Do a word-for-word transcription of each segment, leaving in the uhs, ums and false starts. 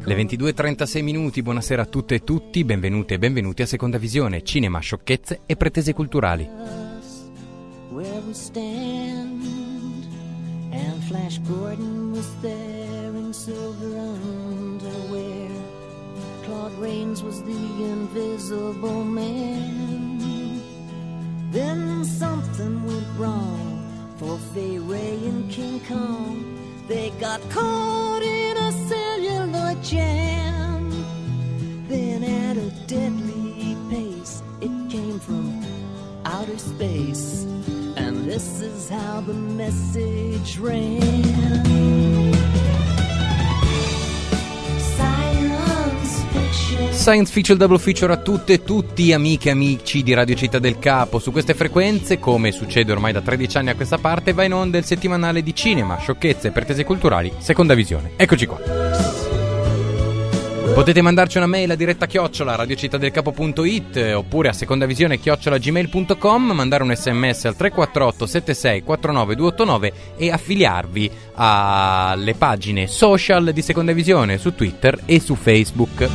Le ventidue e trentasei minuti, buonasera a tutte e tutti, benvenute e benvenuti a Seconda Visione, cinema, sciocchezze e pretese culturali. Where we stand, and Flash Gordon was there in silver underwear. Claude Rains was the invisible man. Then something went wrong for Fay Ray and King Kong. They got caught in a celluloid jam. Then at a deadly pace, it came from outer space. And this is how the message ran. Science fiction. Science Fiction Double Feature a tutte e tutti, amiche e amici di Radio Città del Capo. Su queste frequenze, come succede ormai da tredici anni a questa parte, va in onda il settimanale di cinema, sciocchezze e pretese culturali, Seconda Visione. Eccoci qua. Potete mandarci una mail a diretta chiocciola radiocittadelcapo punto it oppure a secondavisione chiocciola gmail punto com, mandare un sms al tre quattro otto sette sei quattro nove due otto nove e affiliarvi alle pagine social di Seconda Visione su Twitter e su Facebook.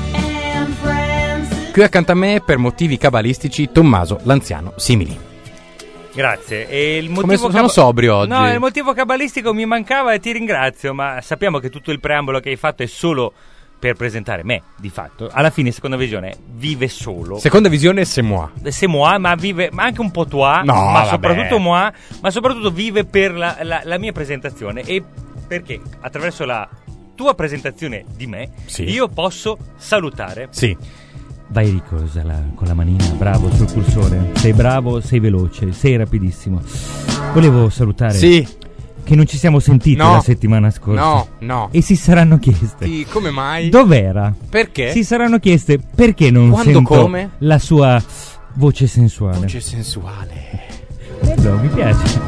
Qui accanto a me, per motivi cabalistici, Tommaso l'anziano Simili. Grazie. E il motivo Come sono cab- sobrio oggi. No, il motivo cabalistico mi mancava e ti ringrazio, ma sappiamo che tutto il preambolo che hai fatto è solo per presentare me, di fatto. Alla fine Seconda Visione vive solo. Seconda Visione c'est moi. C'est moi, ma vive, ma anche un po' toi, no, ma vabbè. soprattutto moi, ma soprattutto vive per la, la, la mia presentazione. E perché attraverso la tua presentazione di me, sì, io posso salutare. Sì. Vai Ricosa la, con la manina, bravo sul cursore. Sei bravo, sei veloce, sei rapidissimo. Volevo salutare. Sì. Che non ci siamo sentiti no, la settimana scorsa. No, no. E si saranno chieste. Sì, come mai? Dov'era? Perché? Si saranno chieste perché non Quando, sento come? la sua voce sensuale. Voce sensuale. Bello, mi piace.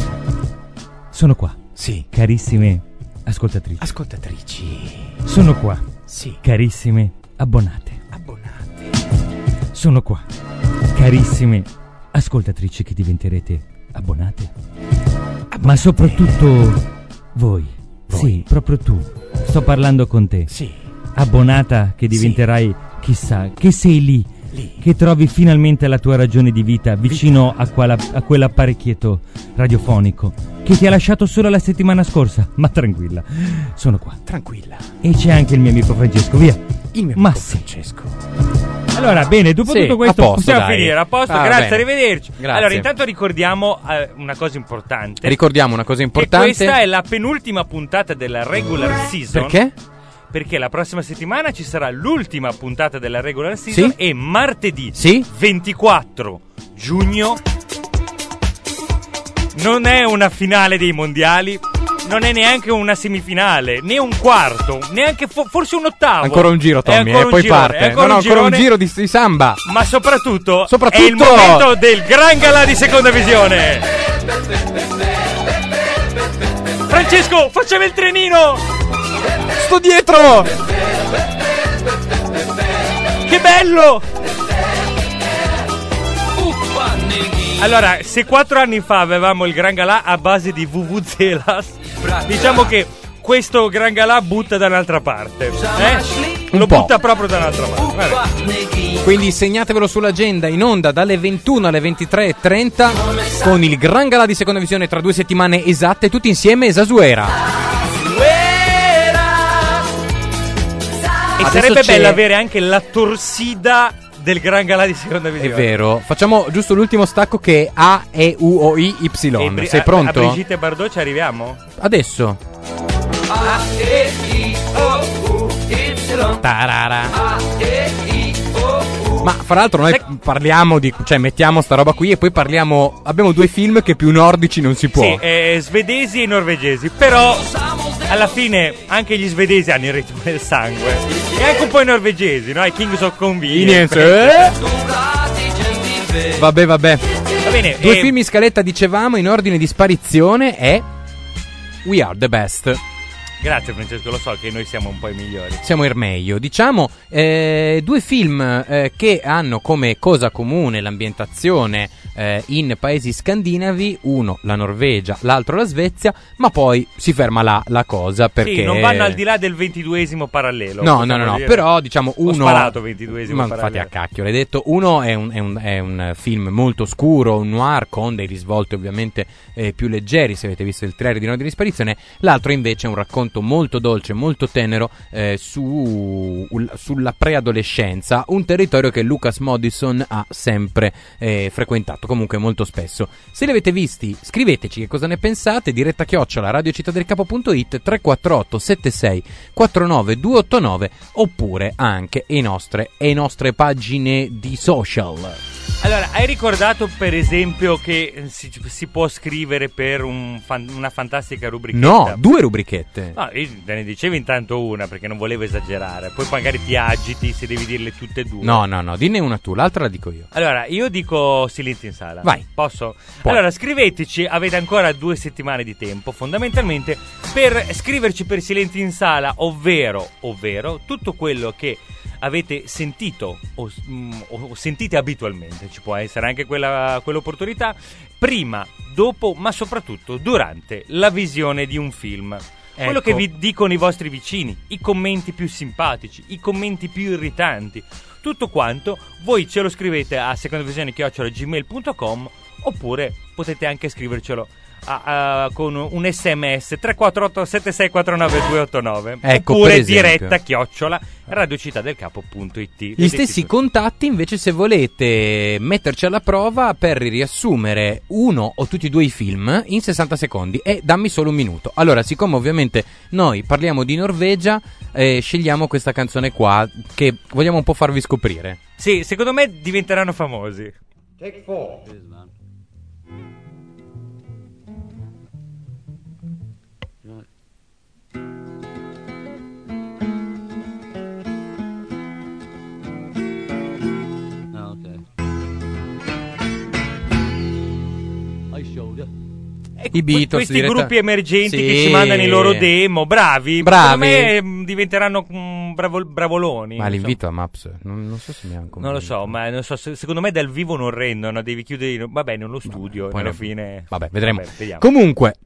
Sono qua. Sì. Carissime ascoltatrici. Ascoltatrici. Sono qua. Sì. Carissime abbonate. Abbonate. Sono qua. Carissime ascoltatrici che diventerete abbonate. Ma soprattutto voi. Voi. Sì, proprio tu. Sto parlando con te. Sì. Abbonata che diventerai, sì, chissà, che sei lì, lì, che trovi finalmente la tua ragione di vita vicino vita. A, quella, a quell'apparecchietto radiofonico che ti ha lasciato solo la settimana scorsa. Ma tranquilla, sono qua. Tranquilla. E c'è anche il mio amico Francesco, via. Il mio Ma amico sì. Francesco. Allora, bene, dopo sì, tutto questo a posto, possiamo dai. finire, a posto, ah, grazie, bene. arrivederci. Grazie. Allora, intanto ricordiamo eh, una cosa importante. Ricordiamo una cosa importante. Che questa è la penultima puntata della regular season. Perché? Perché la prossima settimana ci sarà l'ultima puntata della regular season, sì? E martedì, sì? ventiquattro giugno non è una finale dei mondiali, non è neanche una semifinale, né un quarto, neanche fo- forse un ottavo. Ancora un giro, Tommy, e eh, poi girone, parte. ancora no, no, un ancora un girone, giro di, di samba. Ma soprattutto, soprattutto è il momento del gran galà di Seconda Visione. Francesco, facciamo il trenino. Sto dietro. Che bello. Allora, se quattro anni fa avevamo il Gran Galà a base di vuvuzelas, diciamo che questo Gran Galà butta da un'altra parte, eh? Lo po'. butta proprio da un'altra parte. Vabbè. Quindi segnatevelo sull'agenda, in onda dalle ventuno alle ventitré e trenta con il Gran Galà di Seconda Visione tra due settimane esatte, tutti insieme, Esasuera. E Adesso sarebbe c'è... bello avere anche la torsida del Gran Galà di Seconda Visione. È vero. Facciamo giusto l'ultimo stacco che è A, E, U, O, I, Y. Bri- Sei a, pronto? A Brigitte Bardot ci arriviamo? Adesso. A, E, I, O, U, Y. Tarara. A, E, I, O, U. Ma fra l'altro noi Sai... parliamo di... Cioè mettiamo sta roba qui e poi parliamo... Abbiamo due film che più nordici non si può. Sì, eh, svedesi e norvegesi. Però alla fine anche gli svedesi hanno il ritmo del sangue. E anche un po' i norvegesi, no? I Kings of Convenience. Eh? Vabbè, vabbè. Va bene. Due eh, film in scaletta, dicevamo, in ordine di sparizione è We Are The Best. Grazie Francesco, lo so che noi siamo un po' i migliori. Siamo il meglio, diciamo, eh, due film eh, che hanno come cosa comune l'ambientazione eh, in paesi scandinavi, uno la Norvegia, l'altro la Svezia, ma poi si ferma là la cosa perché... Sì, non vanno al di là del ventiduesimo parallelo. No, no, no, no, però diciamo uno... Ho sparato ventiduesimo ma parallelo. infatti a cacchio, l'hai detto, uno è un, è un, è un film molto scuro, un noir con dei risvolti ovviamente eh, più leggeri, se avete visto il trailer di Ordine di Sparizione, l'altro invece è un racconto molto dolce, molto tenero eh, su, sulla preadolescenza, un territorio che Lucas Moodysson ha sempre eh, frequentato, comunque molto spesso. Se li avete visti, scriveteci che cosa ne pensate, diretta chiocciola radiocittadelcapo.it, tre quattro otto sette sei quattro nove due otto nove, oppure anche le nostre, le nostre pagine di social. Allora, hai ricordato per esempio che si, si può scrivere per un fan, una fantastica rubrichetta? No, due rubrichette. No, io te ne dicevo intanto una perché non volevo esagerare. Poi magari ti agiti se devi dirle tutte e due. No, no, no, dinne una tu, l'altra la dico io. Allora, io dico Silenzio in sala. Vai. Posso? Puoi. Allora, scriveteci, avete ancora due settimane di tempo, fondamentalmente, per scriverci per Silenzio in sala, ovvero, ovvero, tutto quello che avete sentito o, mm, o sentite abitualmente, ci può essere anche quella, quell'opportunità, prima, dopo, ma soprattutto durante la visione di un film. Ecco. Quello che vi dicono i vostri vicini, i commenti più simpatici, i commenti più irritanti, tutto quanto, voi ce lo scrivete a secondavisione chiocciola gmail punto com, oppure potete anche scrivercelo A, a, con un sms tre quattro otto sette sei quattro nove due otto nove, ecco, oppure per esempio, diretta chiocciola radiocittadelcapo.it. Gli stessi contatti invece se volete metterci alla prova per riassumere uno o tutti e due i film in sessanta secondi e dammi solo un minuto. Allora, siccome ovviamente noi parliamo di Norvegia, eh, scegliamo questa canzone qua che vogliamo un po' farvi scoprire. Sì, secondo me diventeranno famosi. Take four. E I Beatles, questi diretta... gruppi emergenti sì, che ci mandano i loro demo, bravi, bravi. secondo me mh, diventeranno mh, bravo, bravoloni. Ma non l'invito so. a Maps non, non so se mi ha Non lo so, ma non so, se- secondo me dal vivo non rendono, devi chiudere, vabbè, nello studio, poi alla no. fine. Vabbè, vedremo. Vabbè, vediamo. Comunque,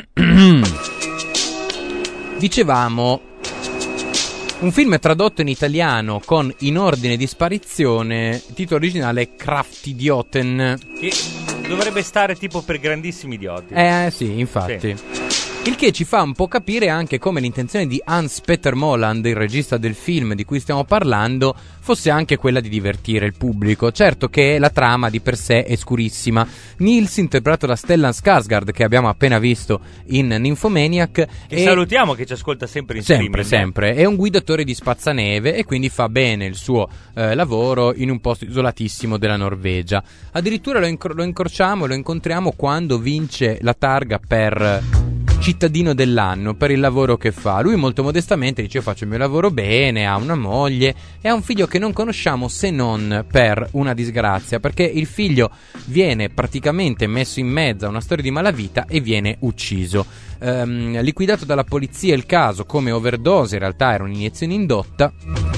dicevamo, un film tradotto in italiano con In ordine di sparizione, titolo originale è Kraftidioten. Che dovrebbe stare tipo per grandissimi idioti. Eh sì, infatti. Il che ci fa un po' capire anche come l'intenzione di Hans Peter Moland, il regista del film di cui stiamo parlando, fosse anche quella di divertire il pubblico. Certo che la trama di per sé è scurissima. Nils, interpretato da Stellan Skarsgård, che abbiamo appena visto in Nymphomaniac, Che è... salutiamo, che ci ascolta sempre in Sempre, streaming. sempre. È un guidatore di spazzaneve e quindi fa bene il suo eh, lavoro in un posto isolatissimo della Norvegia. Addirittura lo, incro- lo incrociamo e lo incontriamo quando vince la targa per cittadino dell'anno, per il lavoro che fa. Lui molto modestamente dice: io faccio il mio lavoro bene, ha una moglie e ha un figlio che non conosciamo se non per una disgrazia, perché il figlio viene praticamente messo in mezzo a una storia di malavita e viene ucciso. Ehm, liquidato dalla polizia il caso come overdose, in realtà era un'iniezione indotta.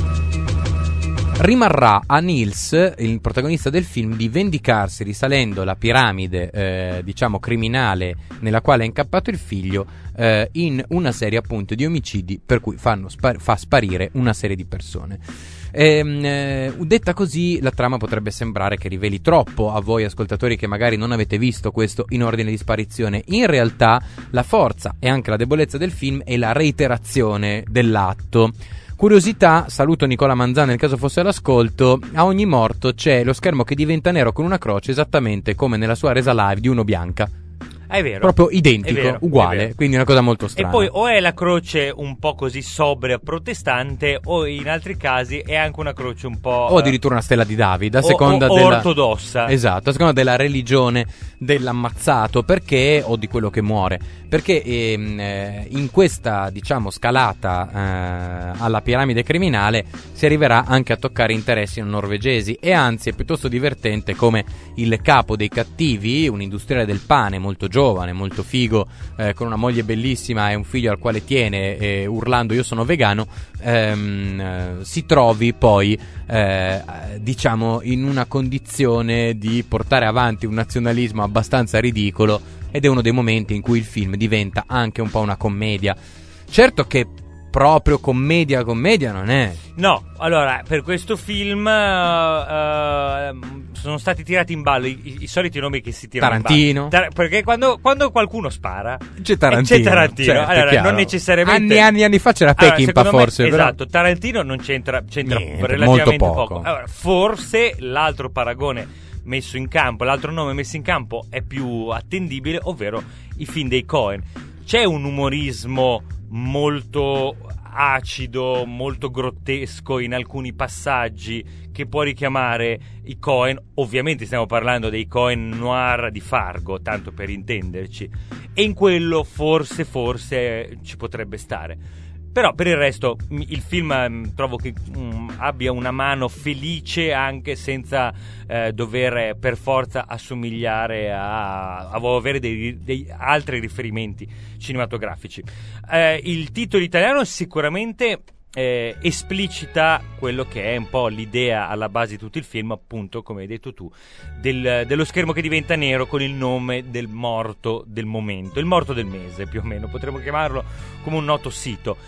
Rimarrà a Nils, il protagonista del film, di vendicarsi risalendo la piramide, eh, diciamo criminale, nella quale è incappato il figlio, eh, in una serie appunto di omicidi per cui fanno spar- fa sparire una serie di persone. Ehm, eh, detta così, la trama potrebbe sembrare che riveli troppo a voi ascoltatori che magari non avete visto questo In ordine di sparizione. In realtà la forza e anche la debolezza del film è la reiterazione dell'atto. Curiosità, saluto Nicola Manzano nel caso fosse all'ascolto, a ogni morto c'è lo schermo che diventa nero con una croce, esattamente come nella sua resa live di Uno Bianca. È vero. Proprio identico, È vero, uguale, è vero. quindi una cosa molto strana. E poi o è la croce un po' così sobria protestante, o in altri casi è anche una croce un po'... O addirittura una stella di Davide, a o- seconda o- o della... ortodossa. Esatto, a seconda della religione dell'ammazzato, perché, o di quello che muore. Perché ehm, eh, in questa, diciamo, scalata eh, alla piramide criminale si arriverà anche a toccare interessi non norvegesi, e anzi è piuttosto divertente come il capo dei cattivi, un industriale del pane molto giovane, molto figo, eh, con una moglie bellissima e un figlio al quale tiene, eh, urlando io sono vegano, ehm, eh, si trovi poi eh, diciamo in una condizione di portare avanti un nazionalismo abbastanza ridicolo, ed è uno dei momenti in cui il film diventa anche un po' una commedia. Certo che proprio commedia commedia non è. No, allora, per questo film uh, uh, sono stati tirati in ballo i, i, i soliti nomi che si tirano Tarantino. in ballo. Tar- perché quando, quando qualcuno spara C'è Tarantino, c'è Tarantino. certo, Allora, chiaro. non necessariamente Anni e anni anni fa c'era allora, Peckinpah, secondo me, forse, però. esatto, Tarantino non c'entra, c'entra Niente, relativamente molto poco. Allora, forse l'altro paragone messo in campo, l'altro nome messo in campo è più attendibile, ovvero i film dei Coen. C'è un umorismo molto acido, molto grottesco in alcuni passaggi che può richiamare i Coen. Ovviamente stiamo parlando dei Coen noir di Fargo, tanto per intenderci, e in quello forse forse ci potrebbe stare. Però per il resto il film mh, trovo che mh, abbia una mano felice, anche senza eh, dover per forza assomigliare a, a avere dei, dei altri riferimenti cinematografici. Eh, il titolo italiano sicuramente eh, esplicita quello che è un po' l'idea alla base di tutto il film, appunto, come hai detto tu, del, dello schermo che diventa nero con il nome del morto del momento, il morto del mese più o meno, potremmo chiamarlo come un noto sito.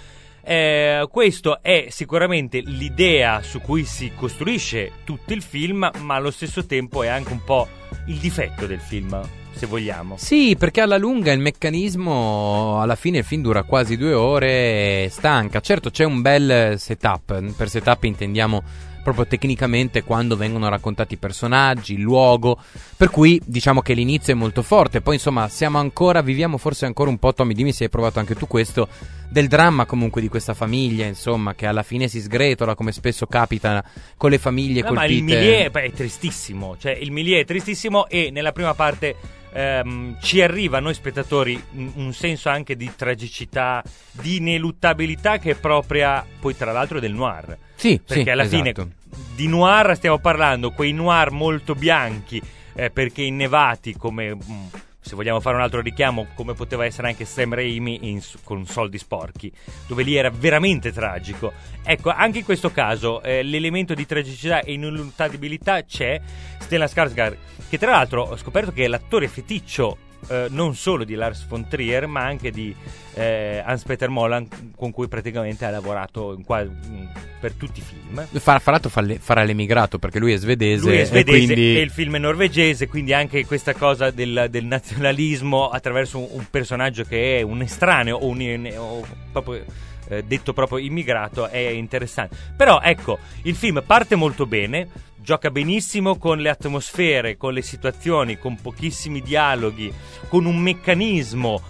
Eh, questo è sicuramente l'idea su cui si costruisce tutto il film, ma allo stesso tempo è anche un po' il difetto del film, se vogliamo. Sì, perché alla lunga il meccanismo, alla fine il film dura quasi due ore e stanca. Certo, c'è un bel setup, per setup intendiamo proprio tecnicamente quando vengono raccontati i personaggi, il luogo, per cui diciamo che l'inizio è molto forte. Poi insomma siamo ancora, viviamo forse ancora un po', Tommy, dimmi se hai provato anche tu questo, del dramma comunque di questa famiglia, insomma, che alla fine si sgretola, come spesso capita con le famiglie no, colpite. Ma il milieu è tristissimo, cioè il milieu è tristissimo, e nella prima parte ehm, ci arriva a noi spettatori un, un senso anche di tragicità, di ineluttabilità che è propria poi tra l'altro del noir. Sì, perché sì, alla esatto. fine di noir stiamo parlando, quei noir molto bianchi, eh, perché innevati, come mh, se vogliamo fare un altro richiamo, come poteva essere anche Sam Raimi in, con Soldi sporchi, dove lì era veramente tragico. Ecco, anche in questo caso eh, l'elemento di tragicità e ineluttabilità c'è. Stellan Skarsgård, che tra l'altro ho scoperto che è l'attore feticcio eh, non solo di Lars von Trier, ma anche di eh, Hans-Peter Moland, con cui praticamente ha lavorato in qua, in, per tutti i film. Farà, farà, farà l'emigrato, perché lui è svedese. Lui è svedese e, quindi... e il film è norvegese, quindi anche questa cosa del, del nazionalismo attraverso un, un personaggio che è un estraneo o, un, o proprio, eh, detto proprio immigrato è interessante. Però ecco, il film parte molto bene, gioca benissimo con le atmosfere, con le situazioni, con pochissimi dialoghi, con un meccanismo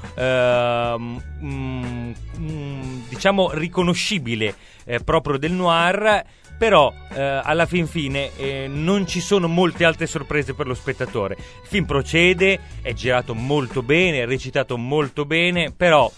ehm, mm, mm, diciamo riconoscibile eh, proprio del noir. Però eh, alla fin fine eh, non ci sono molte altre sorprese per lo spettatore. Il film procede, è girato molto bene, è recitato molto bene, però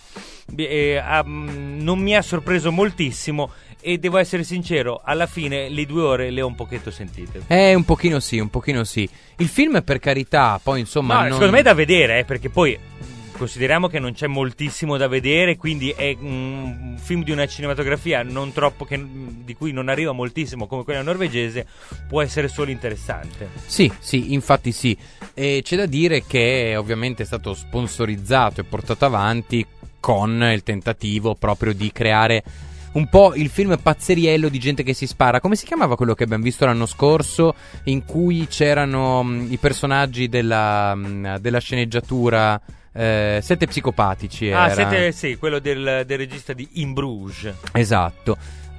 eh, um, non mi ha sorpreso moltissimo. E devo essere sincero, alla fine le due ore le ho un pochetto sentite. Eh, un pochino sì, un pochino sì. Il film, per carità, poi insomma no, non... secondo me è da vedere, eh, perché poi consideriamo che non c'è moltissimo da vedere, quindi è un film di una cinematografia non troppo che, di cui non arriva moltissimo come quella norvegese, può essere solo interessante. Sì, sì, infatti sì. E c'è da dire che ovviamente è stato sponsorizzato e portato avanti con il tentativo proprio di creare un po' il film pazzeriello di gente che si spara. Come si chiamava quello che abbiamo visto l'anno scorso, in cui c'erano mh, i personaggi della, mh, della sceneggiatura, eh, Sette psicopatici Ah, era. sette, sì, quello del, del regista di In Bruges. Esatto.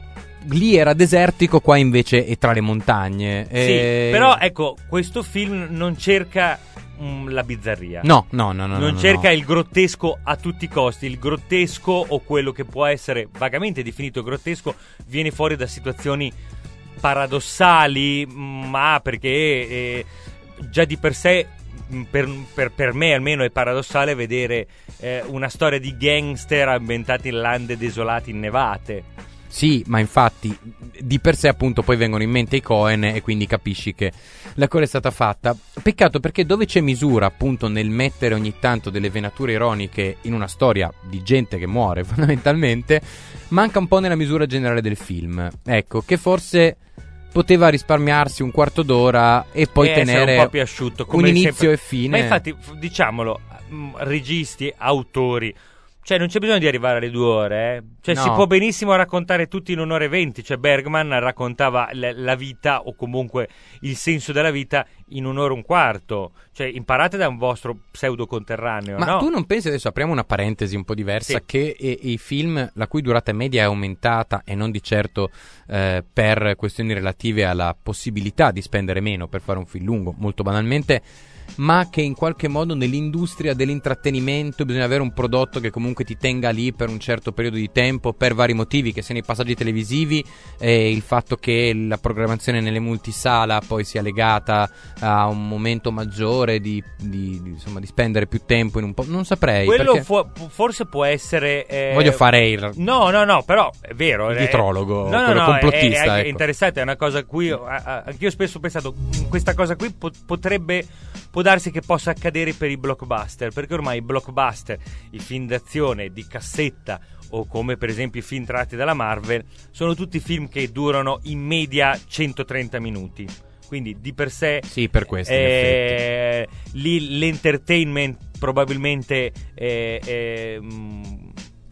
Lì era desertico, qua invece è tra le montagne. Sì, e... però ecco, questo film non cerca mm, la bizzarria. No, no, no, no. Non no, cerca no. il grottesco a tutti i costi. Il grottesco, o quello che può essere vagamente definito grottesco, viene fuori da situazioni paradossali, ma perché eh, già di per sé, per, per, per me almeno, è paradossale vedere eh, una storia di gangster ambientata in lande desolate innevate. Sì, ma infatti di per sé appunto poi vengono in mente i Coen e quindi capisci che la cosa è stata fatta. Peccato perché dove c'è misura appunto nel mettere ogni tanto delle venature ironiche in una storia di gente che muore fondamentalmente, manca un po' nella misura generale del film. Ecco, che forse poteva risparmiarsi un quarto d'ora e poi e tenere un po' più asciutto, come un inizio sempre. e fine. Ma infatti, f- diciamolo, mh, registi, autori, cioè non c'è bisogno di arrivare alle due ore, eh. Cioè No. si può benissimo raccontare tutto in un'ora e venti. Cioè Bergman raccontava l- la vita, o comunque il senso della vita, in un'ora e un quarto. Cioè imparate da un vostro pseudo conterraneo. Ma no? tu non pensi, adesso apriamo una parentesi un po' diversa, Sì. che eh, i film la cui durata media è aumentata, e non di certo eh, per questioni relative alla possibilità di spendere meno per fare un film lungo, molto banalmente, ma che in qualche modo nell'industria dell'intrattenimento bisogna avere un prodotto che comunque ti tenga lì per un certo periodo di tempo, per vari motivi, che siano i passaggi televisivi e il fatto che la programmazione nelle multisala poi sia legata a un momento maggiore di, di, di, insomma, di spendere più tempo in un po', non saprei Quello perché fu- forse può essere. eh, voglio fare il No, no, no, però è vero. Il è- dietrologo, no, no, quello no, complottista, È, è, è ecco. interessante, è una cosa a cui io- a- a- anch'io spesso ho pensato. "Mm, Questa cosa qui po- potrebbe. Può darsi che possa accadere per i blockbuster, perché ormai i blockbuster, i film d'azione di cassetta, o come per esempio i film tratti dalla Marvel, sono tutti film che durano in media centotrenta minuti. Quindi di per sé sì, per questo in effetti. eh, lì l'entertainment probabilmente eh, eh, mh,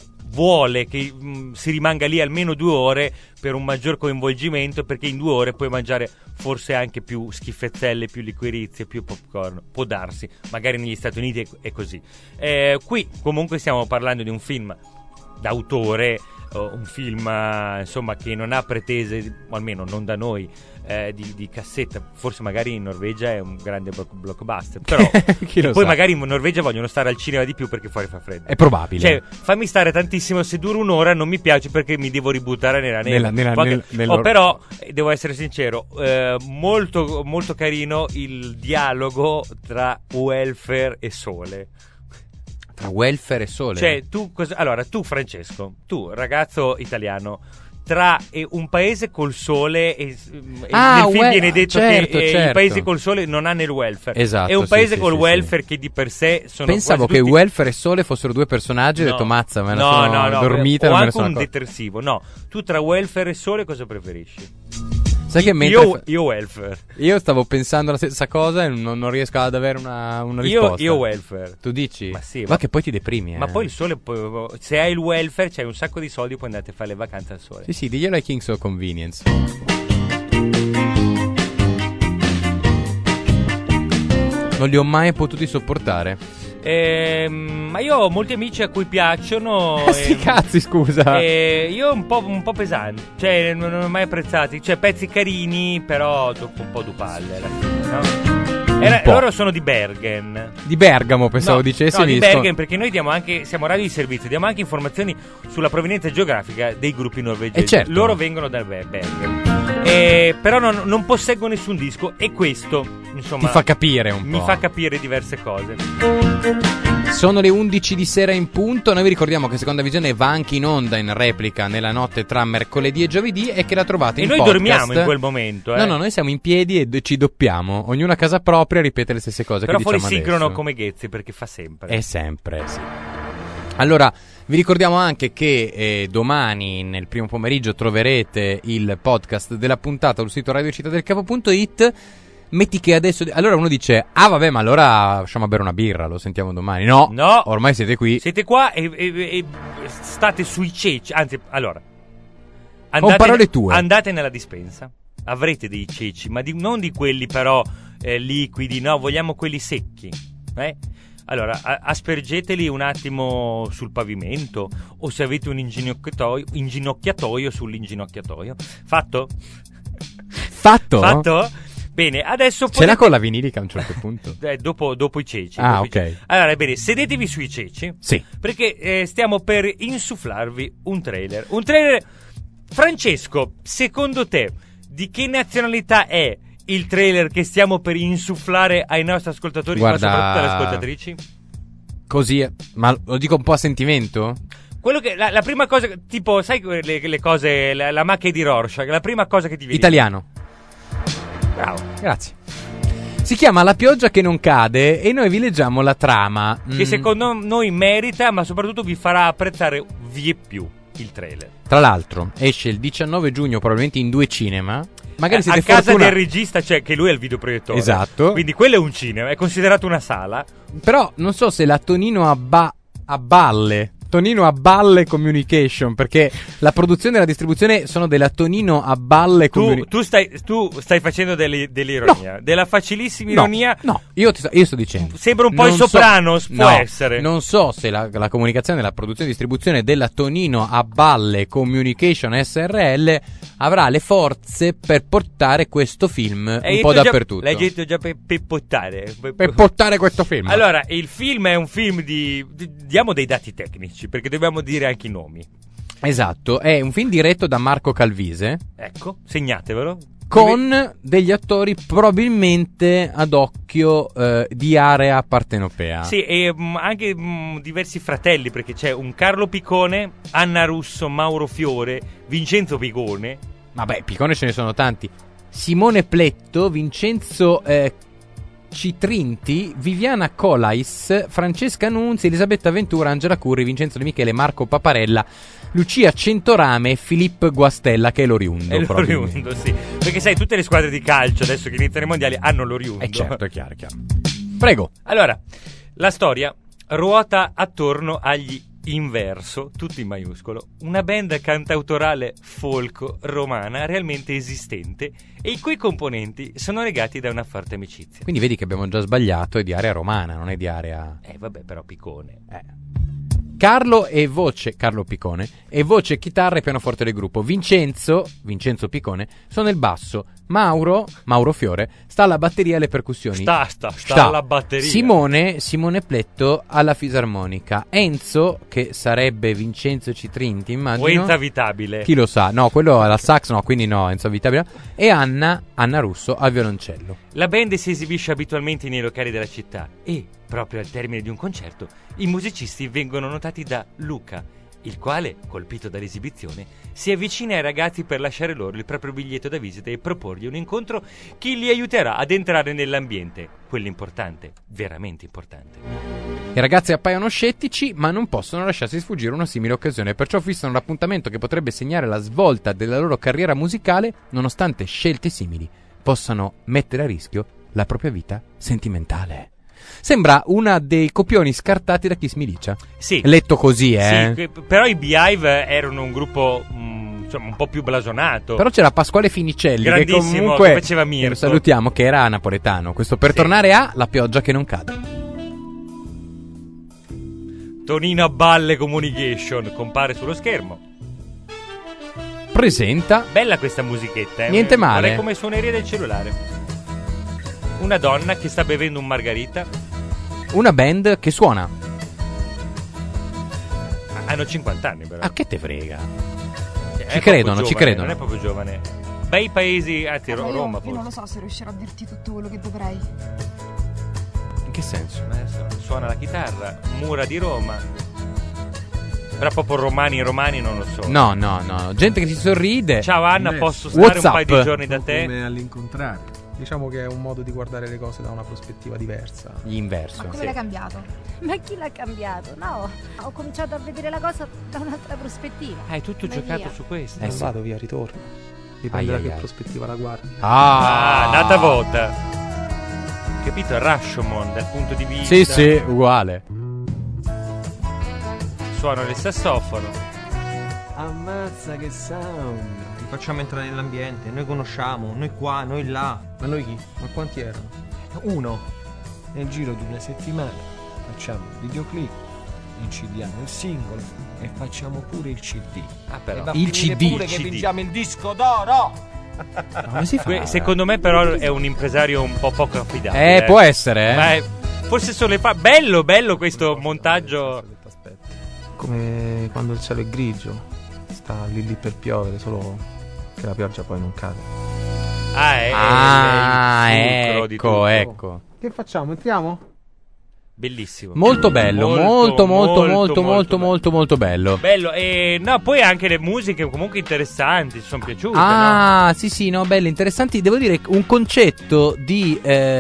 vuole che mh, si rimanga lì almeno due ore per un maggior coinvolgimento, perché in due ore puoi mangiare forse anche più schifezzelle, più liquirizie, più popcorn. Può darsi, magari negli Stati Uniti è, è così. Eh, qui comunque stiamo parlando di un film d'autore, o un film eh, insomma che non ha pretese, o almeno non da noi, eh, di, di cassetta. Forse magari in Norvegia è un grande block- blockbuster, però Chi lo poi sa? magari in Norvegia vogliono stare al cinema di più perché fuori fa freddo. È probabile. Cioè, fammi stare tantissimo, se dura un'ora non mi piace perché mi devo ributtare nella neve. Nella- nella- Qualche- nel- nel oh, loro- però, eh, devo essere sincero, eh, molto, molto carino il dialogo tra welfare e sole. Tra welfare e sole. Cioè, tu cosa... Allora, tu Francesco, tu ragazzo italiano, tra eh, un paese col sole e, e Ah, nel film we- viene detto certo, che eh, certo. il paese col sole non ha nel welfare. Esatto, è un sì, paese sì, col sì, welfare che di per sé sono Pensavo quasi che tutti... welfare e sole fossero due personaggi e ho No. detto mazza, me la no, sono no, no, dormita e o non me ne anche sono un accorto. detersivo. No, tu tra welfare e sole cosa preferisci? Sai che mentre io, fa- io welfare. io stavo pensando la stessa cosa e non, non riesco ad avere una, una Io, risposta. io welfare. Tu dici? Ma sì, ma ma- che poi ti deprimi, eh. Ma poi il sole, poi- se hai il welfare, c'hai un sacco di soldi, puoi andare a fare le vacanze al sole. Sì, sì, diglielo ai Kings of Convenience. Non li ho mai potuti sopportare. Ehm, ma io ho molti amici a cui piacciono. Sti ehm, cazzi, scusa. E io un po', un po' pesanti, cioè non, non ho mai apprezzati, cioè pezzi carini, però dopo un po' du palle alla fine, no? Era- po'. loro sono di Bergen. Di Bergamo, pensavo no, dicessi. no, di mi sto- Bergen, perché noi diamo anche, siamo radio di servizio, diamo anche informazioni sulla provenienza geografica dei gruppi norvegesi. Eh, certo. Loro vengono da Be- Bergen. Eh, però non, non posseggo nessun disco, e questo, insomma, Ti fa capire un mi po'. fa capire diverse cose. Sono le undici di sera in punto. Noi vi ricordiamo che Seconda Visione va anche in onda in replica nella notte tra mercoledì e giovedì e che la trovate E in noi podcast. dormiamo in quel momento, eh. No, no, noi siamo in piedi e d- ci doppiamo. Ognuno a casa propria ripete le stesse cose Però che fuori diciamo sincrono adesso. come Ghezzi, perché fa sempre. È sempre, sì. Allora, vi ricordiamo anche che eh, domani nel primo pomeriggio troverete il podcast della puntata sul sito radio città del capo punto it. Metti che adesso... Allora uno dice, ah vabbè, ma allora facciamo a bere una birra, lo sentiamo domani. No, No. ormai siete qui. Siete qua e, e- e state sui ceci. Anzi, allora, Con parole tue. andate nella dispensa. Avrete dei ceci, ma di- non di quelli però eh, liquidi, no, vogliamo quelli secchi. Eh? Allora, a- aspergeteli un attimo sul pavimento, o se avete un inginocchiatoio, inginocchiatoio sull'inginocchiatoio. Fatto? Fatto? Fatto? Bene, adesso Ce l'ha potete- con la vinilica a un certo punto. Eh, dopo, dopo i ceci. Ah, dopo i ok. ceci. Allora, bene, sedetevi sui ceci. Sì. Perché eh, stiamo per insufflarvi un trailer. Un trailer. Francesco, secondo te, di che nazionalità è il trailer che stiamo per insufflare ai nostri ascoltatori, Guarda- ma soprattutto alle ascoltatrici? Così, è. Ma lo dico un po' a sentimento? Quello che la, la prima cosa, tipo, sai le, le cose, la, la macchia di Rorschach, la prima cosa che ti viene. Italiano. Bravo. Grazie. Si chiama La pioggia che non cade e noi vi leggiamo la trama. Che Mm. secondo noi merita, ma soprattutto vi farà apprezzare vie più il trailer. Tra l'altro esce il diciannove giugno probabilmente in due cinema. Magari a siete casa fortuna- del regista c'è che lui è il videoproiettore. Esatto. Quindi quello è un cinema, è considerato una sala. Però non so se la Tonino a, ba- a balle Tonino a balle Communication, perché la produzione e la distribuzione sono della Tonino a balle Tu, Communication. tu, stai, tu stai facendo delle- dell'ironia, No. della facilissima No, ironia. no, io, ti sto, io sto dicendo. Sembra un po' il Non so- Sopranos, può no, essere. Non so se la, la comunicazione e la produzione e distribuzione della Tonino a balle Communication S R L avrà le forze per portare questo film Hai un po' detto già- dappertutto. L'hai detto già per, per portare. Per portare questo film. Allora, il film è un film di, di- diamo dei dati tecnici, perché dobbiamo dire anche i nomi. Esatto, è un film diretto da Marco Calvise Ecco, segnatevelo. con degli attori probabilmente ad occhio eh, di area partenopea. Sì, e mh, anche mh, diversi fratelli, perché c'è un Carlo Piccone, Anna Russo, Mauro Fiore, Vincenzo Picone. Vabbè, Piccone ce ne sono tanti. Simone Pletto, Vincenzo eh, Citrinti, Viviana Colais, Francesca Nunzi, Elisabetta Ventura, Angela Curri, Vincenzo De Michele, Marco Paparella, Lucia Centorame e Filippo Guastella, che è l'oriundo. È probabilmente. l'oriundo, sì. Perché sai, tutte le squadre di calcio adesso che iniziano i mondiali hanno l'oriundo. Eh certo, è chiaro, è chiaro. Prego. Allora, la storia ruota attorno agli Inverso, tutto in maiuscolo, una band cantautorale folk romana realmente esistente e i cui componenti sono legati da una forte amicizia. Quindi vedi che abbiamo già sbagliato, è di area romana, non è di area... Eh vabbè, però Piccone. Eh. Carlo e voce, Carlo Piccone, e voce, chitarra e pianoforte del gruppo. Vincenzo, Vincenzo Piccone, sono il basso. Mauro, Mauro Fiore, sta alla batteria e alle percussioni. Sta, sta, sta alla batteria. Simone, Simone Pletto alla fisarmonica. Enzo, che sarebbe Vincenzo Citrinti, immagino. O Enzo Avitabile. Chi lo sa? No, quello alla sax, no, quindi no, Enzo Avitabile. E Anna, Anna Russo al violoncello. La band si esibisce abitualmente nei locali della città e, proprio al termine di un concerto, i musicisti vengono notati da Luca, il quale, colpito dall'esibizione, si avvicina ai ragazzi per lasciare loro il proprio biglietto da visita e proporgli un incontro che li aiuterà ad entrare nell'ambiente, quello importante, veramente importante. I ragazzi appaiono scettici, ma non possono lasciarsi sfuggire una simile occasione, perciò fissano un appuntamento che potrebbe segnare la svolta della loro carriera musicale, nonostante scelte simili possano mettere a rischio la propria vita sentimentale. Sembra una dei copioni scartati da Kiss Me Licia. Sì. Letto così, eh. Sì, que- però i Beehive erano un gruppo mh, insomma un po' più blasonato. Però c'era Pasquale Finicelli, che Grandissimo, comunque che faceva Mirko. che lo salutiamo, che era napoletano. Questo per Sì. tornare a La pioggia che non cade. Tonino a balle Communication compare sullo schermo. Presenta Bella questa musichetta, eh. Niente male. Guarda come suoneria del cellulare. Una donna che sta bevendo un margarita. una band che suona. Hanno cinquanta anni però. Ah, che te frega? Cioè, è ci proprio credono, ci giovane, credono. Non è proprio giovane. Bei paesi, anzi Ro- Ma io, Roma io non lo forse. so se riuscirò a dirti tutto quello che dovrei. In che senso? Adesso suona la chitarra, mura di Roma. Però proprio romani romani non lo so. No, no, no. Gente che si sorride. Ciao Anna, Diverso. posso stare WhatsApp. un paio di giorni da te? Come all'incontrario. Diciamo che è un modo di guardare le cose da una prospettiva diversa. Gli inverso. Ma come Sì. l'hai cambiato? Ma chi l'ha cambiato? No, ho cominciato a vedere la cosa da un'altra prospettiva. Hai tutto Vai giocato via. su questo. Eh Non sì. vado via, ritorno. Dipende Ai, da ai, che ai. prospettiva la guardi. Ah, Ah, nata vota. Capito? Rashomon dal punto di vista. Sì, sì, uguale. Suono il sassofono. Ammazza che sound! Li facciamo entrare nell'ambiente, noi conosciamo, noi qua, noi là. Ma noi chi? Ma quanti erano? Uno. Nel giro di una settimana facciamo il videoclip, incidiamo il singolo e facciamo pure il C D. Ah, E però. va a Il finire C D, pure che C D. vinciamo il disco d'oro! Come si fa? Que- secondo me però è un impresario un po' poco affidabile. Eh, può essere, eh. Ma è- forse sono le fa- bello, bello questo montaggio. Aspetta, aspetta. Come quando il cielo è grigio, sta lì lì per piovere, solo che la pioggia poi non cade. Ah, è, Ah, è il fulcro di ecco, tutto. ecco. Che facciamo? Entriamo? Bellissimo. Molto bello, molto molto molto molto molto bello. molto molto bello. Bello, e no, poi anche le musiche comunque interessanti, ci sono piaciute, Ah, no? sì sì, no, belle, interessanti. Devo dire un concetto di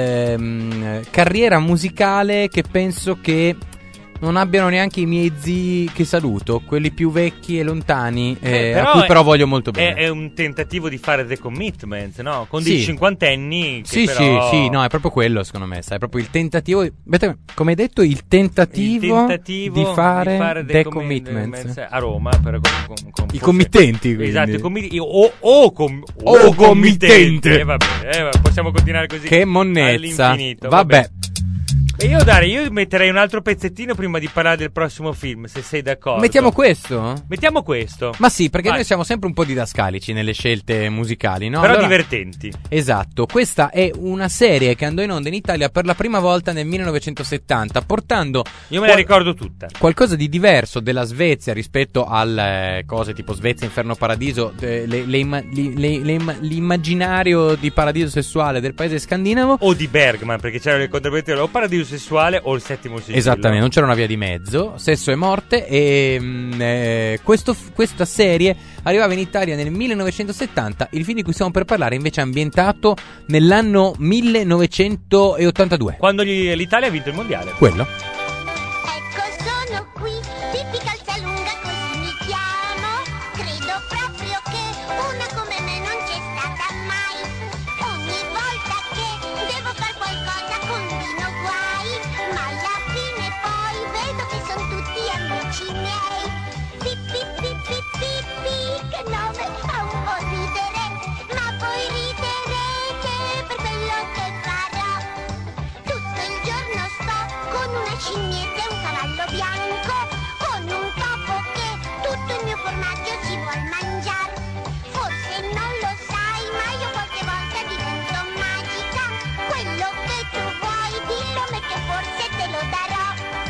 ehm, carriera musicale che penso che non abbiano neanche i miei zii che saluto, quelli più vecchi e lontani, eh, Eh, però a cui è- però voglio molto bene. È, è un tentativo di fare The Commitment, no? Con Sì. dei cinquantenni che Sì, però... sì, sì, no, è proprio quello, secondo me, sai, è proprio il tentativo, aspetta, come hai detto, il tentativo, il tentativo di fare, The The Commitment Commitments. a Roma per, con, con, con, I forse- committenti, quindi. Esatto, i committenti o, o, com, O o committente. committente. Eh, va bene, eh, va- possiamo continuare così Che monnezza. all'infinito. Vabbè. E io Dare, io metterei un altro pezzettino prima di parlare del prossimo film, se sei d'accordo. Mettiamo questo? Mettiamo questo. Ma sì, perché Vai. noi siamo sempre un po' didascalici nelle scelte musicali, no? Però Allora- divertenti. Esatto, questa è una serie che andò in onda in Italia per la prima volta nel millenovecentosettanta, portando Io me la qual- ricordo tutta. qualcosa di diverso della Svezia rispetto alle eh, cose tipo Svezia, Inferno, Paradiso, eh, le- le imma- li- le- le imma- l'immaginario di paradiso sessuale del paese scandinavo. O di Bergman, perché c'erano le contrapposizioni o Paradiso sessuale o il settimo sigillo. Esattamente, non c'era una via di mezzo, sesso e morte. E mm, eh, questo f- questa serie arrivava in Italia nel millenovecentosettanta. Il film di cui stiamo per parlare invece è ambientato nell'anno millenovecentottantadue. Quando gli- l'Italia ha vinto il mondiale. Quello. Ecco, sono qui, Pippi Calzalunga, così mi chiamo. Credo proprio che una come me non c'è stata mai. Ogni volta che devo far qualcosa combino guai, ma alla fine poi vedo che sono tutti amici miei. Pippi, Pippi, Pippi, che nome fa un po' ridere, ma voi riderete per quello che farò. Tutto il giorno sto con una scimmietta e un cavallo bianco, con un topo che tutto il mio formaggio si vuol mangiare. Forse non lo sai, ma io qualche volta divento magica. Quello che tu vuoi, dillo me che forse te lo darò.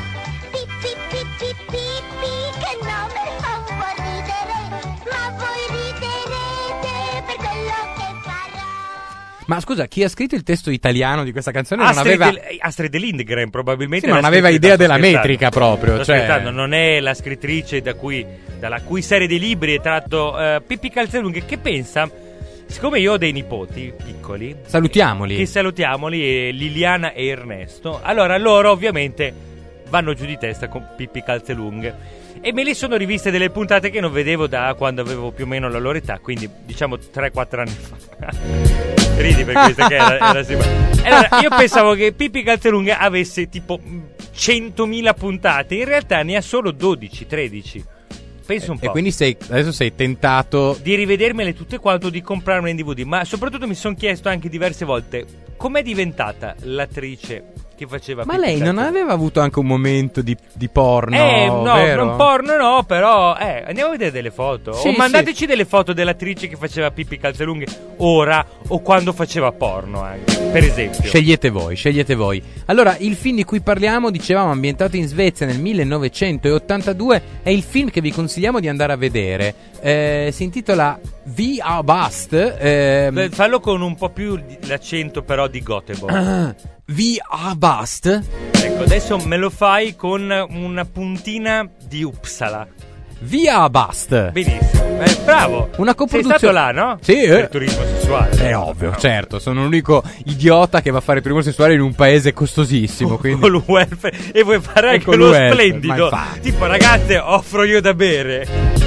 Pippi, Pippi, Pippi, che nome fa un po' ridere, ma voi riderete per quello che farò. Ma scusa, chi ha scritto il testo italiano di questa canzone non Astrid, aveva... del- Astrid Lindgren probabilmente Sì, ma l'ha non aveva scritta, idea sto della scherzando. metrica proprio, Sto cioè- scherzando, non è la scrittrice da cui, dalla cui serie di libri è tratto eh, Pippi Calzalunghe, che pensa, siccome io ho dei nipoti piccoli, Salutiamoli. che salutiamoli, eh, Liliana e Ernesto, allora loro ovviamente vanno giù di testa con Pippi Calzelunghe. E me li sono riviste delle puntate che non vedevo da quando avevo più o meno la loro età, quindi diciamo tre quattro anni fa. Ridi per questo che era, era simpatico. Allora, io pensavo che Pippi Calzelunghe avesse tipo centomila puntate, in realtà ne ha solo dodici tredici. Penso un po'. E quindi sei, adesso sei tentato... Di rivedermele tutte quanto, di comprarmele in D V D. Ma soprattutto mi sono chiesto anche diverse volte com'è diventata l'attrice che faceva Ma Pippi lei non Calzelunghe. aveva avuto anche un momento di, di porno, Eh, no, vero? non porno no, però eh, andiamo a vedere delle foto. Sì, o mandateci delle foto dell'attrice che faceva Pippi Calzelunghe ora o quando faceva porno anche, per esempio. Scegliete voi, scegliete voi. Allora, il film di cui parliamo, dicevamo, ambientato in Svezia nel millenovecentottantadue, è il film che vi consigliamo di andare a vedere. Eh, si intitola V A Bust. ehm, Beh, fallo con un po' più di- l'accento però di Göteborg. ah, V A Bust. Ecco, adesso me lo fai con una puntina di Uppsala. Via Bust. Benissimo, eh, bravo. Una Sei coproduzione. stato là, no? Sì, eh. Per turismo sessuale. È ovvio, certo, sono l'unico idiota che va a fare turismo sessuale in un paese costosissimo, quindi... Con il welfare. E vuoi fare E anche con lo il welfare, splendido. ma infatti. Tipo, ragazze, offro io da bere.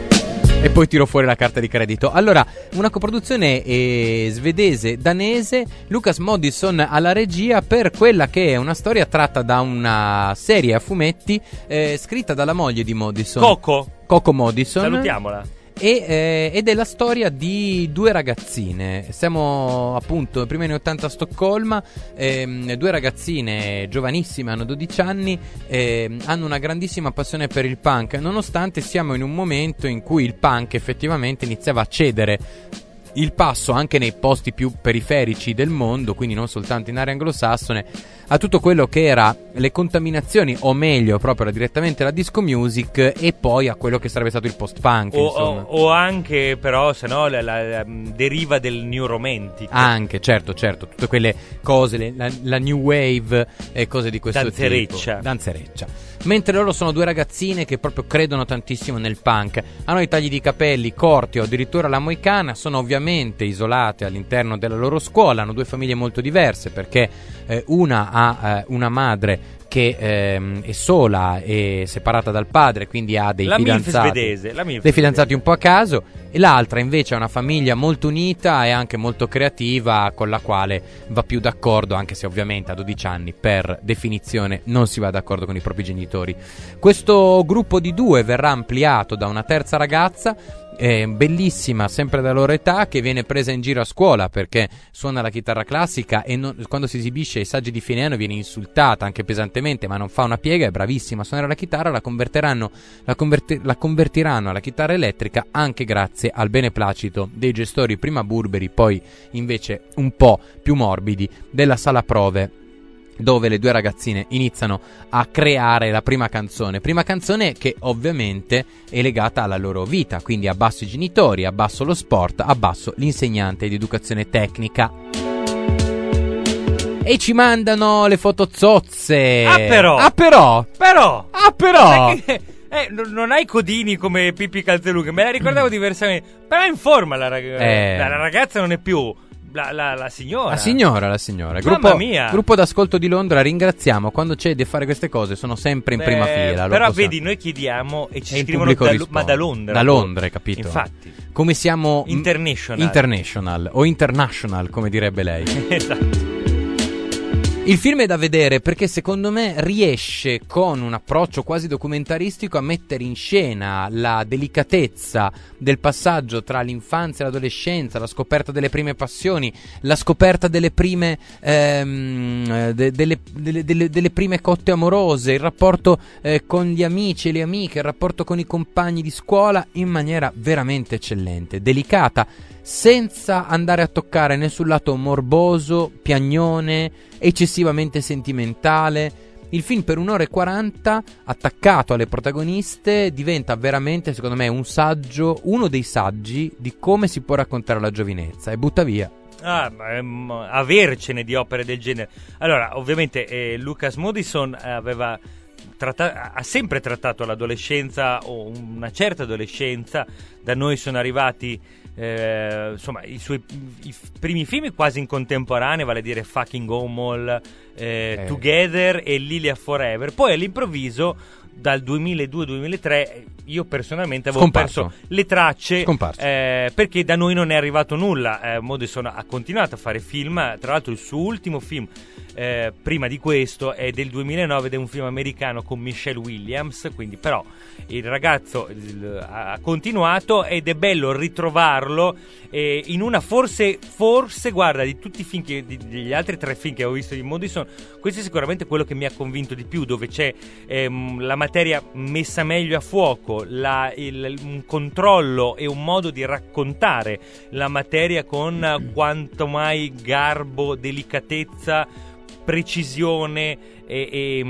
E poi tiro fuori la carta di credito. Allora, una coproduzione eh, svedese-danese, Lucas Moodysson alla regia per quella che è una storia tratta da una serie a fumetti eh, scritta dalla moglie di Moodysson, Coco. Coco Moodysson. Salutiamola. E, eh, ed è la storia di due ragazzine. Siamo appunto prima anni ottanta a Stoccolma. ehm, Due ragazzine giovanissime, hanno dodici anni, ehm, hanno una grandissima passione per il punk, nonostante siamo in un momento in cui il punk effettivamente iniziava a cedere il passo anche nei posti più periferici del mondo, quindi non soltanto in area anglosassone, a tutto quello che era le contaminazioni, o meglio proprio direttamente la disco music, e poi a quello che sarebbe stato il post-punk, o, insomma. o, o anche però, se no, la, la, la deriva del new romantic. Anche, certo, certo, tutte quelle cose, le, la, la new wave e cose di questo Danzereccia. tipo. Danzereccia. Mentre loro sono due ragazzine che proprio credono tantissimo nel punk. Hanno i tagli di capelli corti o addirittura la moicana, sono ovviamente isolate all'interno della loro scuola, hanno due famiglie molto diverse perché eh, una ha eh, una madre che ehm, è sola e separata dal padre, quindi ha dei la fidanzati, milf svedese, la milf dei fidanzati svedese. un po' a caso, e l'altra invece è una famiglia molto unita e anche molto creativa, con la quale va più d'accordo, anche se ovviamente a dodici anni per definizione non si va d'accordo con i propri genitori. Questo gruppo di due verrà ampliato da una terza ragazza, eh, bellissima, sempre della loro età, che viene presa in giro a scuola perché suona la chitarra classica e non, quando si esibisce ai saggi di fine anno viene insultata anche pesantemente, ma non fa una piega, è bravissima a suonare la chitarra. La converteranno la, converti- la convertiranno alla chitarra elettrica anche grazie al beneplacito dei gestori, prima burberi, poi invece un po' più morbidi, della sala prove, dove le due ragazzine iniziano a creare la prima canzone. Prima canzone che ovviamente è legata alla loro vita, quindi abbasso i genitori, abbasso lo sport, abbasso l'insegnante di educazione tecnica. E ci mandano le foto zozze. Ah però! Ah però! Però! Ah però! Sai che- Eh, non non hai codini come Pippi Calzelughe, me la ricordavo diversamente. Però è in forma la, rag- Eh. la, la ragazza, non è più la, la, la signora. La signora, la signora. Mamma Gruppo, mia. gruppo d'ascolto di Londra, ringraziamo. Quando c'è di fare queste cose sono sempre in prima Eh, fila. lo Però possiamo- vedi, noi chiediamo e ci E il scrivono pubblico da, risponde. ma da Londra. Da Londra, hai capito? Infatti. Come siamo m- International. international o international, come direbbe lei. Esatto. Il film è da vedere perché secondo me riesce con un approccio quasi documentaristico a mettere in scena la delicatezza del passaggio tra l'infanzia e l'adolescenza, la scoperta delle prime passioni, la scoperta delle prime ehm, de- delle, delle, delle, delle prime cotte amorose, il rapporto eh, con gli amici e le amiche, il rapporto con i compagni di scuola, in maniera veramente eccellente, delicata, senza andare a toccare né sul lato morboso, piagnone, eccessivamente sentimentale. Il film, per un'ora e quaranta, attaccato alle protagoniste, diventa veramente, secondo me, un saggio, uno dei saggi di come si può raccontare la giovinezza, e butta via. Ah, ma, ehm, avercene di opere del genere. Allora, ovviamente eh, Lucas Moodysson aveva tratta- ha sempre trattato l'adolescenza, o una certa adolescenza. Da noi sono arrivati eh, insomma i suoi i primi film quasi in contemporanea, vale a dire Fucking Home, eh, Eh. Together e Lilia Forever. Poi all'improvviso, dal duemiladue duemilatré, io personalmente avevo Scomparso. perso le tracce, Scomparso. eh, perché da noi non è arrivato nulla. eh, Moodysson ha continuato a fare film. Tra l'altro il suo ultimo film eh, prima di questo è del duemilanove, ed è un film americano con Michelle Williams, quindi però il ragazzo il, ha continuato, ed è bello ritrovarlo eh, in una forse forse guarda, di tutti i film che, di, degli altri tre film che ho visto di Moodysson, questo è sicuramente quello che mi ha convinto di più, dove c'è ehm, la materia messa meglio a fuoco, la, il, un controllo e un modo di raccontare la materia con quanto mai garbo, delicatezza, precisione e, e,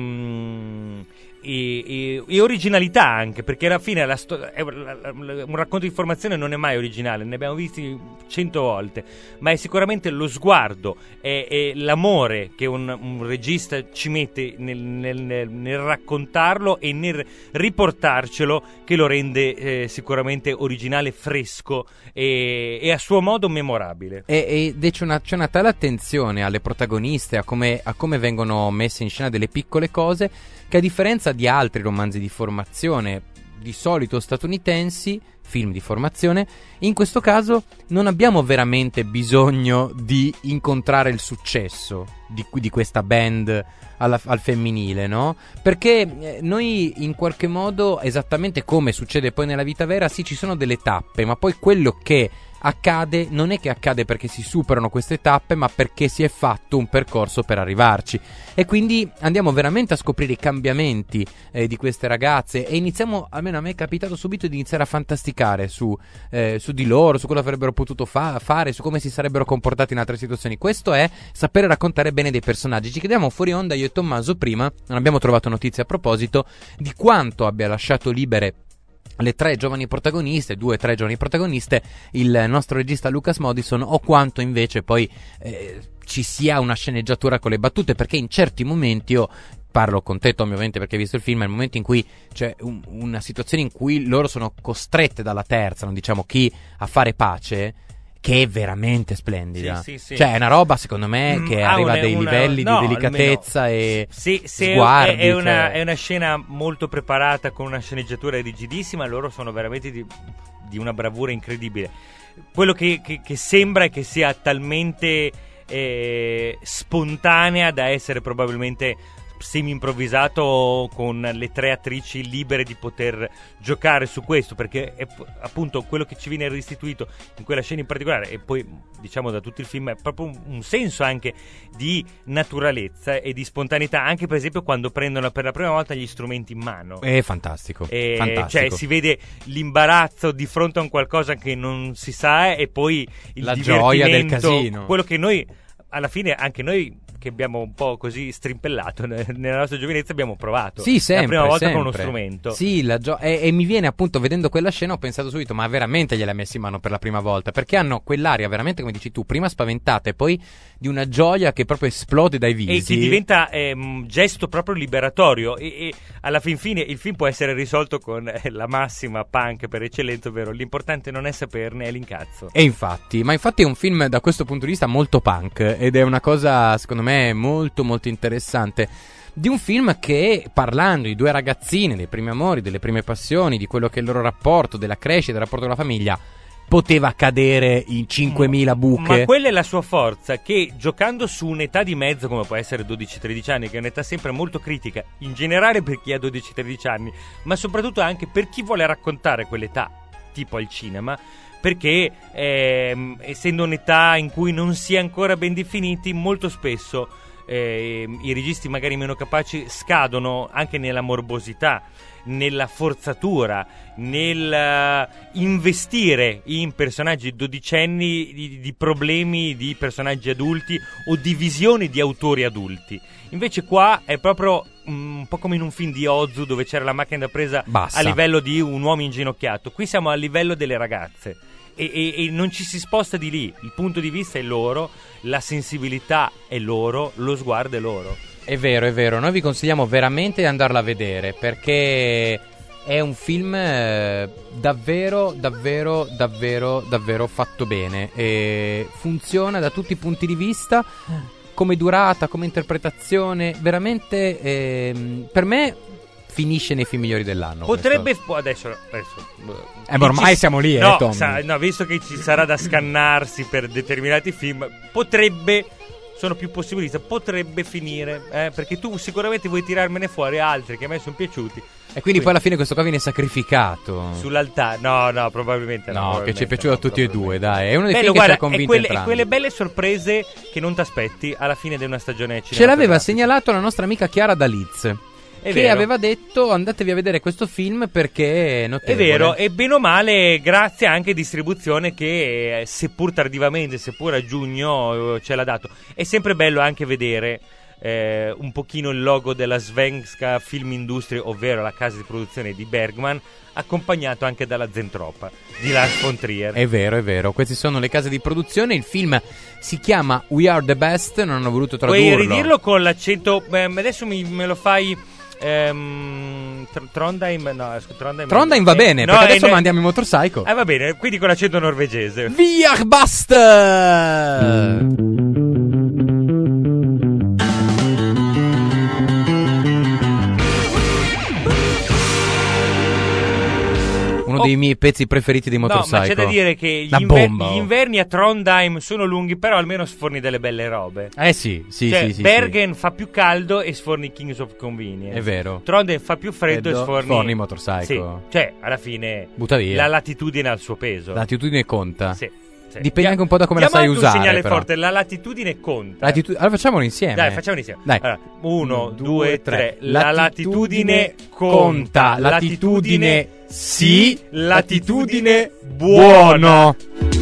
mm, e, e, e originalità, anche perché alla fine la sto- è, la, la, un racconto di informazione non è mai originale, ne abbiamo visti cento volte, ma è sicuramente lo sguardo e, e l'amore che un, un regista ci mette nel, nel, nel, nel raccontarlo e nel riportarcelo, che lo rende eh, sicuramente originale, fresco e, e a suo modo memorabile. E, ed c'è una, c'è una tale attenzione alle protagoniste, a come, a come vengono messe in scena delle piccole cose, che a differenza di altri romanzi di formazione di solito statunitensi, film di formazione, in questo caso non abbiamo veramente bisogno di incontrare il successo di, di questa band alla, al femminile, no? Perché eh, noi in qualche modo, esattamente come succede poi nella vita vera, sì, ci sono delle tappe, ma poi quello che accade, non è che accade perché si superano queste tappe, ma perché si è fatto un percorso per arrivarci. E quindi andiamo veramente a scoprire i cambiamenti eh, di queste ragazze e iniziamo, almeno a me è capitato subito di iniziare a fantasticare su, eh, su di loro, su cosa avrebbero potuto fa- fare, su come si sarebbero comportati in altre situazioni. Questo è sapere raccontare bene dei personaggi. Ci chiediamo fuori onda io e Tommaso prima, non abbiamo trovato notizie a proposito di quanto abbia lasciato libere le tre giovani protagoniste, due o tre giovani protagoniste, il nostro regista Lucas Modison, o quanto invece poi eh, ci sia una sceneggiatura con le battute, perché in certi momenti io parlo con te, Tommy, ovviamente perché hai visto il film, è il momento in cui c'è un, una situazione in cui loro sono costrette dalla terza, non diciamo chi, a fare pace, che è veramente splendida. Sì, sì, sì. Cioè è una roba secondo me Mm, che ah, arriva una- a dei una- livelli no, di delicatezza almeno- e Sì, se sguardi, è, è una, cioè. è una scena molto preparata con una sceneggiatura rigidissima, loro sono veramente di, di una bravura incredibile. Quello che, che- che sembra è che sia talmente eh, spontanea da essere probabilmente semi-improvvisato, con le tre attrici libere di poter giocare su questo, perché è p- appunto quello che ci viene restituito in quella scena in particolare, e poi diciamo da tutto il film, è proprio un, un senso anche di naturalezza e di spontaneità, anche per esempio quando prendono per la prima volta gli strumenti in mano. è fantastico, E, fantastico. cioè si vede l'imbarazzo di fronte a un qualcosa che non si sa, e poi il La gioia del divertimento, casino. quello che noi alla fine, anche noi che abbiamo un po' così strimpellato ne- nella nostra giovinezza, abbiamo provato Sì, sempre, la prima volta sempre. con uno strumento. Sì, la gio- e, e mi viene appunto, vedendo quella scena, ho pensato subito, ma veramente gliel'ha messi in mano per la prima volta? Perché hanno quell'aria veramente, come dici tu, prima spaventata e poi di una gioia che proprio esplode dai visi. E che diventa un gesto proprio liberatorio, e, e alla fin fine il film può essere risolto con eh, la massima punk per eccellenza, ovvero l'importante non è saperne, è l'incazzo. E infatti, ma infatti è un film da questo punto di vista molto punk, ed è una cosa secondo me molto molto interessante, di un film che, parlando di due ragazzine, dei primi amori, delle prime passioni, di quello che è il loro rapporto, della crescita, del rapporto con la famiglia, poteva cadere in cinquemila buche. Ma quella è la sua forza, che giocando su un'età di mezzo come può essere dodici tredici anni, che è un'età sempre molto critica in generale per chi ha dodici tredici anni, ma soprattutto anche per chi vuole raccontare quell'età tipo al cinema, perché ehm, essendo un'età in cui non si è ancora ben definiti, molto spesso eh, i registi magari meno capaci scadono anche nella morbosità, nella forzatura, nel eh, investire in personaggi dodicenni di, di problemi di personaggi adulti o di visioni di autori adulti. Invece qua è proprio mm, un po' come in un film di Ozu, dove c'era la macchina da presa Bassa. a livello di un uomo inginocchiato. Qui siamo a livello delle ragazze. E, e, e non ci si sposta di lì. Il punto di vista è loro, la sensibilità è loro, lo sguardo è loro. È vero, è vero, noi vi consigliamo veramente di andarla a vedere, perché è un film eh, davvero, davvero, davvero, davvero fatto bene, e funziona da tutti i punti di vista, come durata, come interpretazione, veramente ehm, per me finisce nei film migliori dell'anno. Potrebbe questo. po- adesso, adesso Eh, ma ormai siamo lì, eh, no, Tommy. sa- no, visto che ci sarà da scannarsi per determinati film, potrebbe, sono più possibilista, potrebbe finire, eh, perché tu sicuramente vuoi tirarmene fuori altri che a me sono piaciuti. E quindi poi alla fine questo qua viene sacrificato. Sull'altare, no, no, probabilmente no. No, che probabilmente ci è piaciuto a no, tutti e due, probabilmente. dai. È uno dei Bello, film guarda, che ci ha e convinto quelle, e entrambi. quelle belle sorprese che non ti aspetti alla fine di una stagione Ce l'aveva cinematografica. segnalato la nostra amica Chiara da Leeds, È che vero. aveva detto andatevi a vedere questo film perché è È notevole. vero, e bene o male, grazie anche a distribuzione che, eh, seppur tardivamente, seppur a giugno, eh, ce l'ha dato. È sempre bello anche vedere eh, un pochino il logo della Svenska Filmindustrie, ovvero la casa di produzione di Bergman, accompagnato anche dalla Zentropa di Lars von Trier. È vero, è vero, queste sono le case di produzione. Il film si chiama We Are The Best, non hanno voluto tradurlo. Puoi ridirlo con l'accento, eh, adesso mi, me lo fai... Ehm, Tr- Trondheim, no, scu- Trondheim, Trondheim va eh, bene, no, perché è adesso ne- mandiamo i Motorcycle. Eh va bene, quindi con l'accento norvegese. We Are Best! Uno dei miei pezzi preferiti dei Motorcycle. No, ma c'è da dire che gli, Una inver- bomba, oh. gli inverni a Trondheim sono lunghi, però almeno sforni delle belle robe. Eh sì, sì, Cioè, sì, sì, Bergen fa più caldo e sforni Kings of Convenience. È vero. Trondheim fa più freddo Freddo, e sforni... sforni Motorcycle. Sì, cioè, alla fine... Butta via. La latitudine ha il suo peso. L'attitudine conta. Sì. Sì. Dipende anche un po' da come la Diamo sai anche usare. un segnale però. forte, la latitudine conta. Latitu- allora facciamolo insieme. Dai, facciamolo insieme. Dai. Allora, uno, Uno, due, tre. La Latitudine latitudine conta. Latitudine sì, latitudine buono.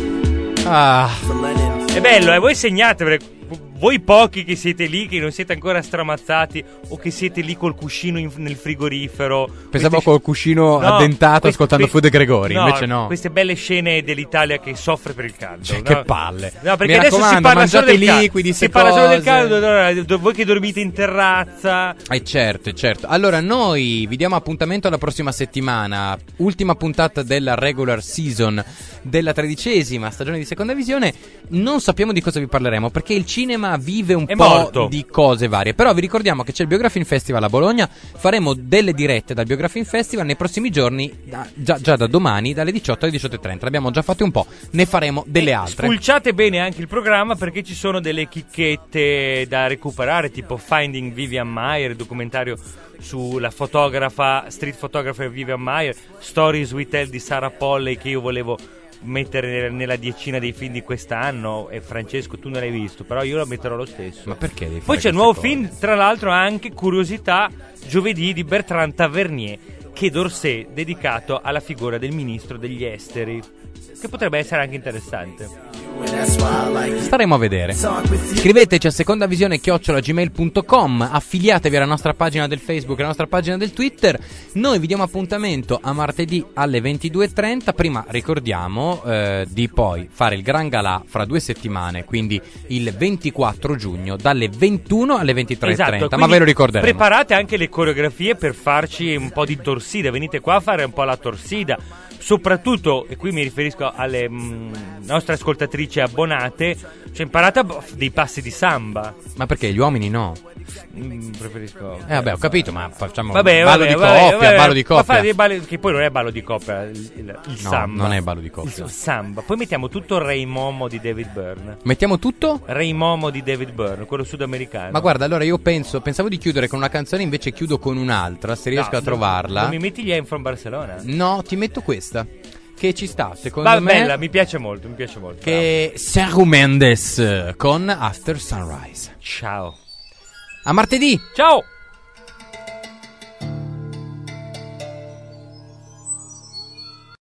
Ah, È bello, eh, voi segnate, perché voi pochi che siete lì, che non siete ancora stramazzati o che siete lì col cuscino in- nel frigorifero. pensavo Queste- col cuscino No, addentato queste- ascoltando que- Fu De Gregori, no, invece no. Queste belle scene dell'Italia che soffre per il caldo. Cioè, no? che palle. No, perché Mi adesso si raccomando, parla solo mangiate del caldo. liquidi, Si ste parla solo del cose. caldo, allora, do- voi che dormite in terrazza. Eh certo, certo. Allora noi vi diamo appuntamento alla prossima settimana, ultima puntata della regular season della tredicesima stagione di Seconda Visione. Non sappiamo di cosa vi parleremo perché il cinema vive un È po' morto. di cose varie. Però vi ricordiamo che c'è il Biografin Festival a Bologna. Faremo delle dirette dal Biografin Festival nei prossimi giorni, da- già, già da domani, dalle diciotto alle diciotto e trenta. L'abbiamo già fatte un po', ne faremo delle altre. Spulciate bene anche il programma perché ci sono delle chicchette da recuperare, tipo Finding Vivian Maier, documentario sulla fotografa, street photographer Vivian Maier, Stories We Tell di Sarah Polley, che io volevo mettere nella decina dei film di quest'anno. E Francesco, tu non l'hai visto, però io lo metterò lo stesso. Ma perché devi Poi fare c'è queste il nuovo cose? film, tra l'altro anche curiosità, giovedì, di Bertrand Tavernier, che d'Orsay, dedicato alla figura del ministro degli esteri, che potrebbe essere anche interessante. Staremo a vedere. Scriveteci a secondavisione chiocciola gmail punto com, affiliatevi alla nostra pagina del Facebook e alla nostra pagina del Twitter. Noi vi diamo appuntamento a martedì alle ventidue e trenta. Prima ricordiamo eh, di poi fare il Gran Galà fra due settimane, quindi il ventiquattro giugno dalle ventuno alle ventitré e trenta. Esatto, Ma ve lo ricorderemo. Preparate anche le coreografie per farci un po' di torsida. Venite qua a fare un po' la torsida. Soprattutto, e qui mi riferisco alle mh, nostre ascoltatrici abbonate, cioè imparate a b- dei passi di samba. Ma perché gli uomini no? Mm, preferisco. Eh vabbè, ho capito, ma facciamo Vabbè, ballo vabbè, di vabbè, coppia, vabbè, ballo di ma coppia. fare dei balli- che poi non è ballo di coppia, il, il, il No, samba. non è ballo di coppia. Il samba. Poi mettiamo tutto Ray Momo di David Byrne. Mettiamo tutto? Ray Momo di David Byrne, quello sudamericano. Ma guarda, allora io penso, pensavo di chiudere con una canzone, invece chiudo con un'altra, se riesco No, a trovarla. Non mi metti gli I'm from Barcelona? No, ti metto questa, che ci sta, secondo Va me. bella, mi piace molto, mi piace molto. Che è Sergio Mendes con After Sunrise. Ciao. A martedì! Ciao!